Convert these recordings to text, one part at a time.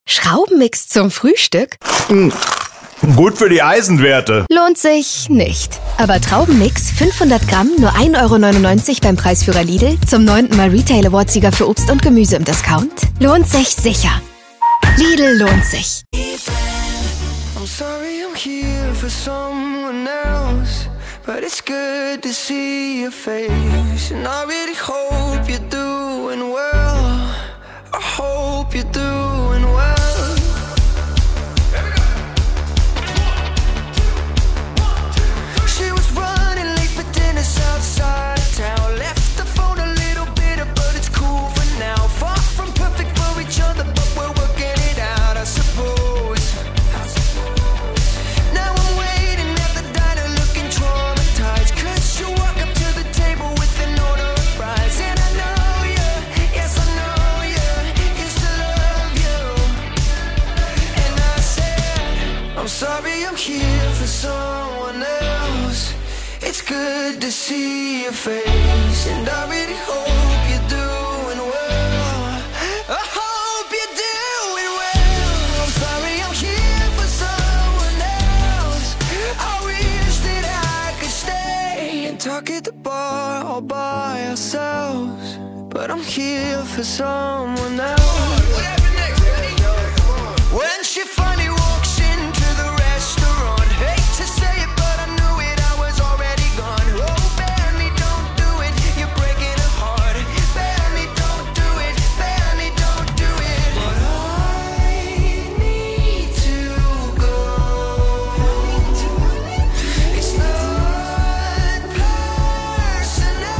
Schraubenmix zum Frühstück? Gut für die Eisenwerte. Lohnt sich nicht. Aber Traubenmix 500 Gramm nur 1,99 € beim Preisführer Lidl zum 9. Mal Retail Award-Sieger für Obst und Gemüse im Discount. Lohnt sich sicher. Lidl lohnt sich. I'm sorry I'm here for someone else, but it's good to see your face. And I really hope you're doing well. I hope you're doing well. She was running late for dinner outside of town. Left the phone a little bitter, but it's cool for now. Far from perfect for each other, but we're working it out, I suppose. Now I'm waiting at the diner looking traumatized, 'cause you walk up to the table with an order of fries. And I know you, yes I know you, used to love you. And I said, I'm sorry I'm here for someone else. It's good to see your face, and I really hope you're doing well. I hope you're doing well. I'm sorry I'm here for someone else. I wish that I could stay and talk at the bar all by ourselves, but I'm here for someone else. When she finally walks into the restaurant, hate to say it, but I knew it, I was already gone. Oh, Benny, don't do it, you're breaking her heart. Benny, don't do it, Benny, don't do it. But I need to go. It's not personal.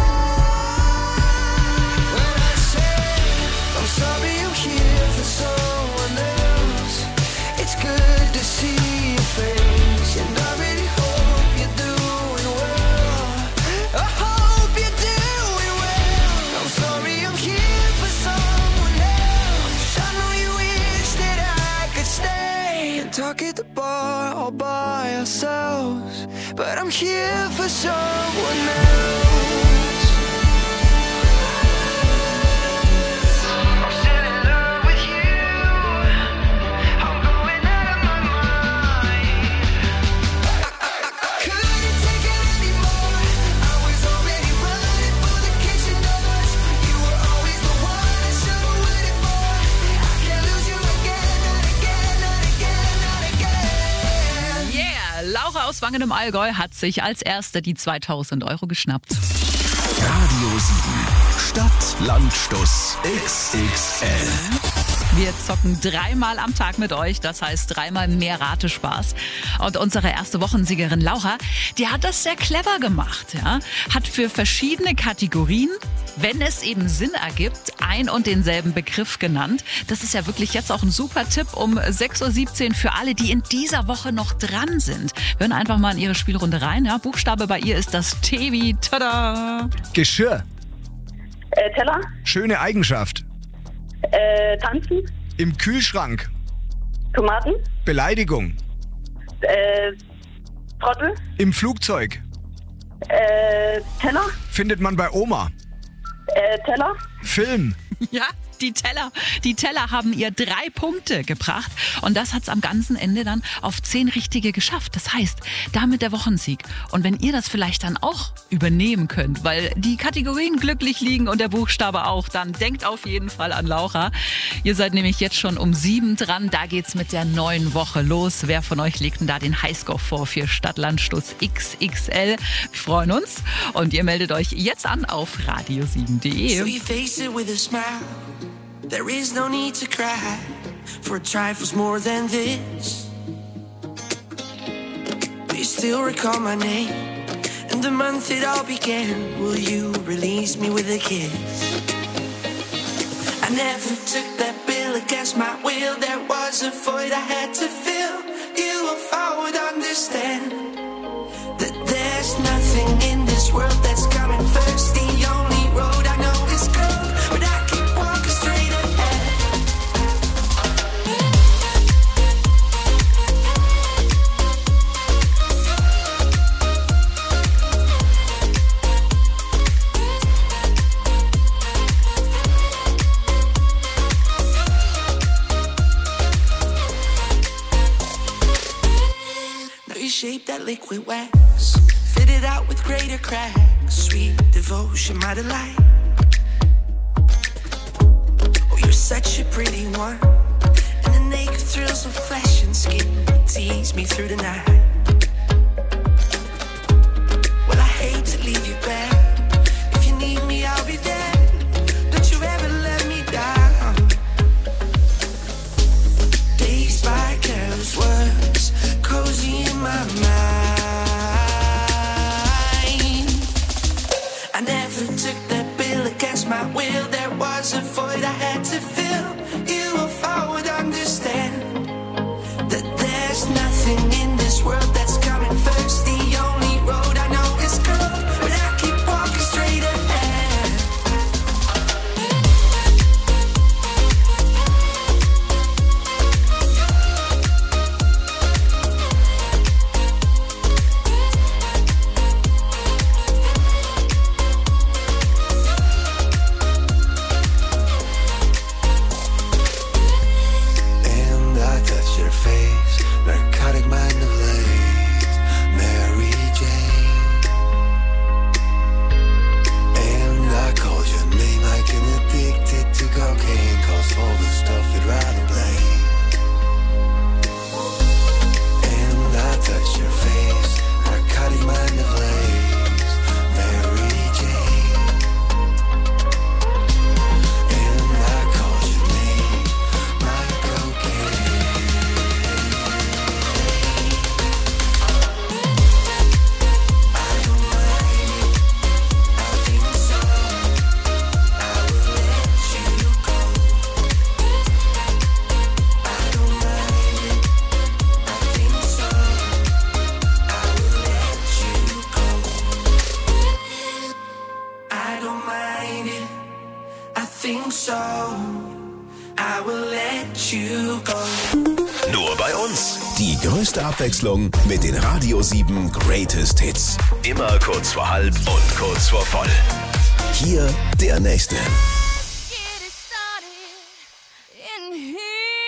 When I say I'm sorry I'm here for someone else, it's good to see your face, and I really hope you're doing well. I hope you're doing well. I'm sorry I'm here for someone else. I know you wish that I could stay and talk at the bar all by ourselves, but I'm here for someone else. I'm still in love with you. I'm going out of my mind. I couldn't take it anymore. I was already running for the kitchen doors. You were always the one I should have waited for. I can't lose you again, not again, not again, not again. Yeah, Laura aus Wangen im Allgäu hat sich als erste die 2.000 € geschnappt. Radio 7. Stadt, Land, Stuss. XXL. Wir zocken 3-mal am Tag mit euch, das heißt 3-mal mehr Ratespaß. Und unsere erste Wochensiegerin Laura, die hat das sehr clever gemacht. Ja? Hat für verschiedene Kategorien, wenn es eben Sinn ergibt, ein und denselben Begriff genannt. Das ist ja wirklich jetzt auch ein super Tipp um 6.17 Uhr für alle, die in dieser Woche noch dran sind. Wir hören einfach mal in ihre Spielrunde rein. Ja? Buchstabe bei ihr ist das T wie Tada! Geschirr. Teller, Schöne Eigenschaft. tanzen, Im Kühlschrank. Tomaten, Beleidigung. Trottel, Im Flugzeug. Teller, Findet man bei Oma. Teller, Film. Ja, die Teller haben ihr 3 Punkte gebracht und das hat's am ganzen Ende dann auf 10 Richtige geschafft. Das heißt, damit der Wochensieg. Und wenn ihr das vielleicht dann auch übernehmen könnt, weil die Kategorien glücklich liegen und der Buchstabe auch, dann denkt auf jeden Fall an Laura. Ihr seid nämlich jetzt schon um 7 dran. Da geht's mit der neuen Woche los. Wer von euch legt denn da den Highscore vor für Stadt, Land, Stuss XXL? Wir freuen uns und ihr meldet euch jetzt an auf radio7.de. So you face it with a smile. There is no need to cry for trifles more than this. Do you still recall my name and the month it all began? Will you release me with a kiss? I never took that bill against my will. There was a void I had to fill. You, if I would understand that there's nothing in this world that's coming first. The only road I know is curved, but I keep walking straight ahead. shape that liquid wax. Fitted out with greater cracks. Sweet devotion, my delight. Oh, you're such a pretty one. And the naked thrills of flesh and skin tease me through the night. Well, I hate to leave you back. If you need me, I'll be there. Don't you ever let me down. Days by careless words, cozy in my mind. I never took that bill against my will. There was a void I had to fill. You if I would understand that there's nothing in this world that's coming first. The only road I know is curved, but I keep walking straight ahead. And I touch your face, narcotic mind of lace, Mary Jane. And I called your name like an addicted to cocaine, cause all the stuff you'd rather blame. And I touch your face, narcotic mind of lace, Mary Jane. And I called your name, my cocaine. I don't mind it, I think so. I will let you go. I don't mind it, I think so. I will let you go. I don't mind it, I think so. I will let you go. Nur bei uns. Die größte Abwechslung mit den Radio 7 Greatest Hits. Immer kurz vor halb und kurz vor voll. Hier der nächste. Get it started in here.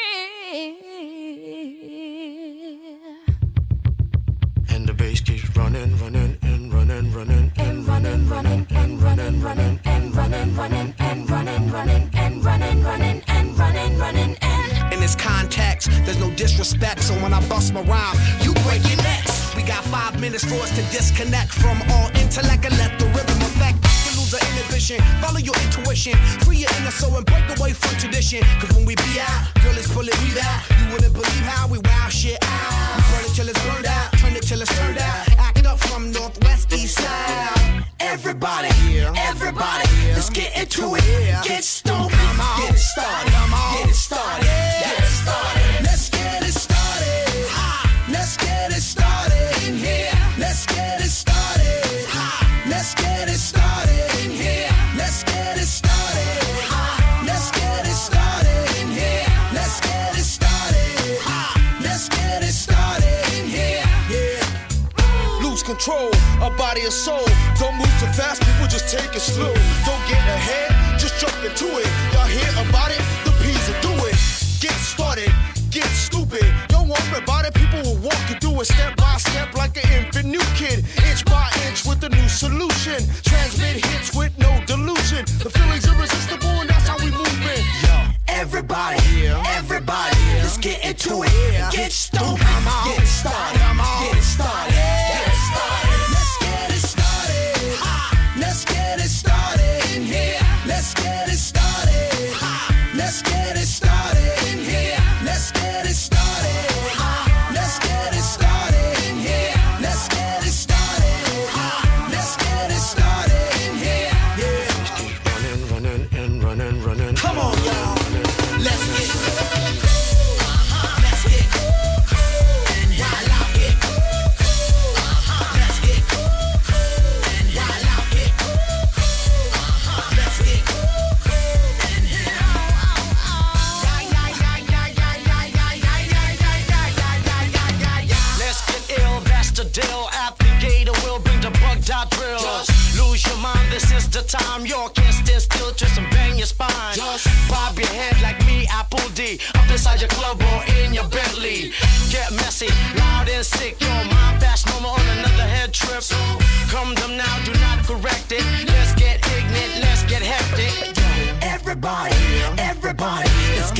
And the bass keeps running, running, and running, running, and running, running, and running, running, and running, running, and running, running, and running, running, and running, running, and. In this context, there's no disrespect, so when I bust my rhyme, you break your necks. We got 5 minutes for us to disconnect from all intellect and let the rhythm affect. To lose our inhibition, follow your intuition, free your inner soul and break away from tradition. Cause when we be out, girl, it's pulling me out. You wouldn't believe how we wow shit out. We burn it till it's burned out, turn it till it's turned out. Act up from northwest, east side. Everybody, everybody, let's get into it. Get stoked, get it started, get it started, get it started. Let's get it started. Let's get it started in here. Let's get it started. Let's get it started in here. Let's get it started. Let's get it started in here. Let's get it started. Let's get it started in here. Yeah. Lose control of body and soul. Don't move too fast, people just take it slow. Don't get ahead, just jump into it. Y'all hear about it? The P's will do it. Get started, get stupid. Don't worry about it, people will walk you through it step by step like an infant new kid. Inch by inch with a new solution. Transmit hits with no delusion. The feeling's irresistible and that's how we move it. Yo, everybody, everybody, let's get into it. Get stupid, get it started, get it started, get it started. Let's get it started. Let's get it started in here. Let's get it started. Let's get it started in here. Let's get it started. Let's get it started in here. Let's get it started. Let's get it started in here. Yeah. Running, running, and running, running. Come on, y'all. Let's get it. Let's get it. And while I get it. Let's get it. And while I get it. Let's get it. Let's get ill, that's the deal. Applicator will bring the bugged out drill. Lose your mind, this is the time. You can't stand still, twist and bang your spine. Bob your head like me, Apple D. Up inside your club or in your Bentley. Get messy, loud and sick, your mind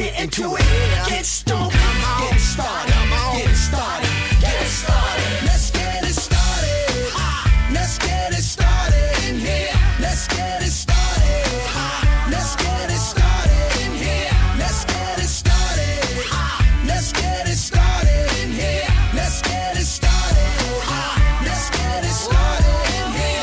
get into it. Get stoned, get it started, get it started, get it started. Let's get it started. Let's get it started in here. Let's get it started. Let's get it started in here. Let's get it started. Let's get it started in here. Let's get it started. Let's get it started in here.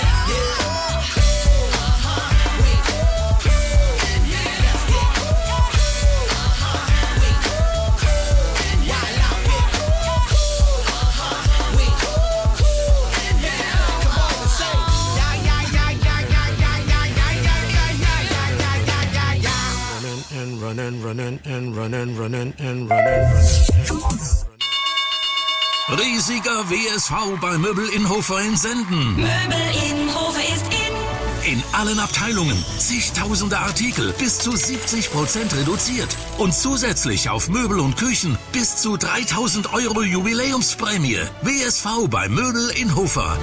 Riesiger WSV bei Möbel Inhofer in Senden. Möbel Inhofer ist in allen Abteilungen. Zigtausende Artikel, bis zu 70% reduziert. Und zusätzlich auf Möbel und Küchen bis zu 3.000 € Jubiläumsprämie. WSV bei Möbel Inhofer.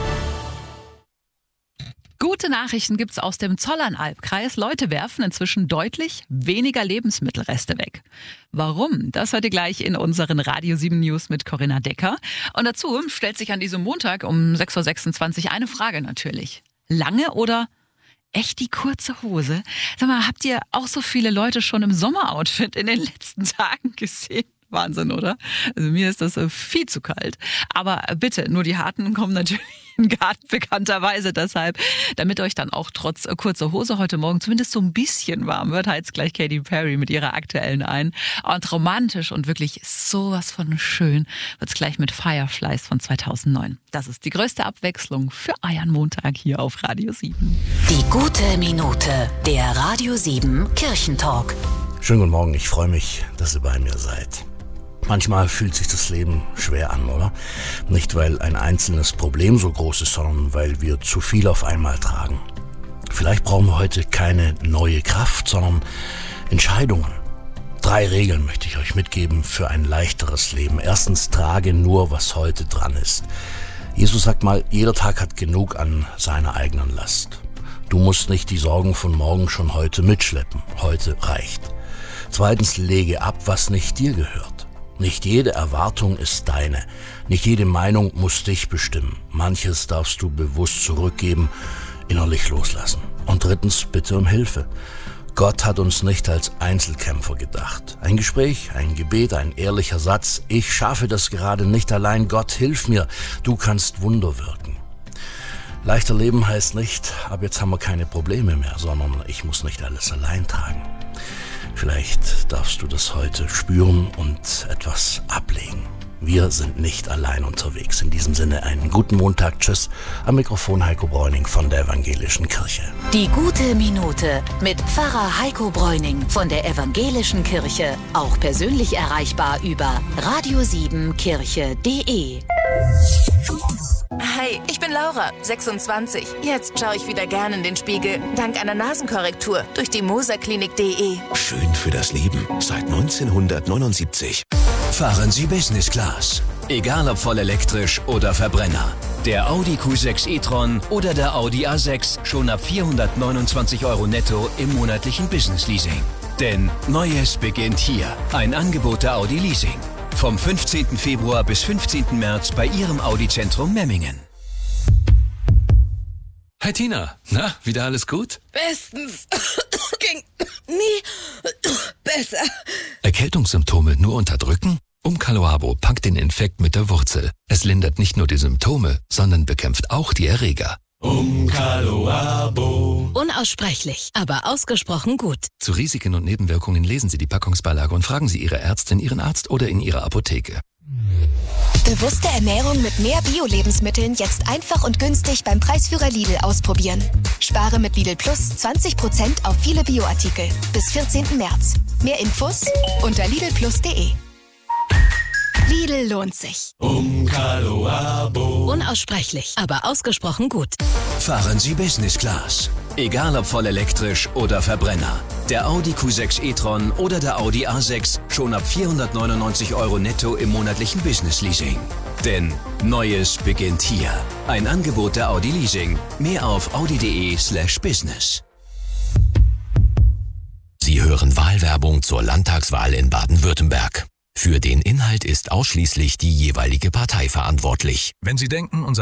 Gute Nachrichten gibt's aus dem Zollernalbkreis. Leute werfen inzwischen deutlich weniger Lebensmittelreste weg. Warum? Das hört ihr gleich in unseren Radio 7 News mit Corinna Decker. Und dazu stellt sich an diesem Montag um 6.26 Uhr eine Frage natürlich. Lange oder echt die kurze Hose? Sag mal, habt ihr auch so viele Leute schon im Sommeroutfit in den letzten Tagen gesehen? Wahnsinn, oder? Also mir ist das viel zu kalt. Aber bitte, nur die Harten kommen natürlich in den Garten bekannterweise. Deshalb, damit euch dann auch trotz kurzer Hose heute Morgen zumindest so ein bisschen warm wird, heizt gleich Katy Perry mit ihrer aktuellen ein. Und romantisch und wirklich sowas von schön wird's gleich mit Fireflies von 2009. Das ist die größte Abwechslung für euren Montag hier auf Radio 7. Die gute Minute, der Radio 7 Kirchentalk. Schönen guten Morgen, ich freue mich, dass ihr bei mir seid. Manchmal fühlt sich das Leben schwer an, oder? Nicht, weil ein einzelnes Problem so groß ist, sondern weil wir zu viel auf einmal tragen. Vielleicht brauchen wir heute keine neue Kraft, sondern Entscheidungen. 3 Regeln möchte ich euch mitgeben für ein leichteres Leben. Erstens, trage nur, was heute dran ist. Jesus sagt mal, jeder Tag hat genug an seiner eigenen Last. Du musst nicht die Sorgen von morgen schon heute mitschleppen. Heute reicht. Zweitens, lege ab, was nicht dir gehört. Nicht jede Erwartung ist deine. Nicht jede Meinung muss dich bestimmen. Manches darfst du bewusst zurückgeben, innerlich loslassen. Und drittens, bitte um Hilfe. Gott hat uns nicht als Einzelkämpfer gedacht. Ein Gespräch, ein Gebet, ein ehrlicher Satz. Ich schaffe das gerade nicht allein. Gott, hilf mir. Du kannst Wunder wirken. Leichter Leben heißt nicht, ab jetzt haben wir keine Probleme mehr, sondern ich muss nicht alles allein tragen. Vielleicht darfst du das heute spüren und etwas ablegen. Wir sind nicht allein unterwegs. In diesem Sinne einen guten Montag. Tschüss. Am Mikrofon Heiko Bräuning von der Evangelischen Kirche. Die gute Minute mit Pfarrer Heiko Bräuning von der Evangelischen Kirche. Auch persönlich erreichbar über radio7kirche.de. Hi, ich bin Laura, 26. Jetzt schaue ich wieder gerne in den Spiegel. Dank einer Nasenkorrektur durch die moserklinik.de. Schön für das Leben seit 1979. Fahren Sie Business Class. Egal ob voll elektrisch oder Verbrenner. Der Audi Q6 e-tron oder der Audi A6 schon ab 429 € netto im monatlichen Business Leasing. Denn Neues beginnt hier. Ein Angebot der Audi Leasing. Vom 15. Februar bis 15. März bei Ihrem Audi-Zentrum Memmingen. Hi Tina, na, wieder alles gut? Bestens. Ging nie besser. Erkältungssymptome nur unterdrücken? Umcaloabo packt den Infekt mit der Wurzel. Es lindert nicht nur die Symptome, sondern bekämpft auch die Erreger. Umcaloabo. Unaussprechlich, aber ausgesprochen gut. Zu Risiken und Nebenwirkungen lesen Sie die Packungsbeilage und fragen Sie Ihre Ärztin, Ihren Arzt oder in Ihrer Apotheke. Bewusste Ernährung mit mehr Bio-Lebensmitteln jetzt einfach und günstig beim Preisführer Lidl ausprobieren. Spare mit Lidl Plus 20% auf viele Bioartikel. Bis 14. März. Mehr Infos unter lidlplus.de. Lidl lohnt sich. Umcaloabo. Unaussprechlich, aber ausgesprochen gut. Fahren Sie Business Class. Egal ob voll elektrisch oder Verbrenner. Der Audi Q6 e-tron oder der Audi A6 schon ab 499 € netto im monatlichen Business Leasing. Denn Neues beginnt hier. Ein Angebot der Audi Leasing. Mehr auf audi.de/business. Sie hören hören Wahlwerbung zur Landtagswahl in Baden-Württemberg. Für den Inhalt ist ausschließlich die jeweilige Partei verantwortlich. Wenn Sie denken, unser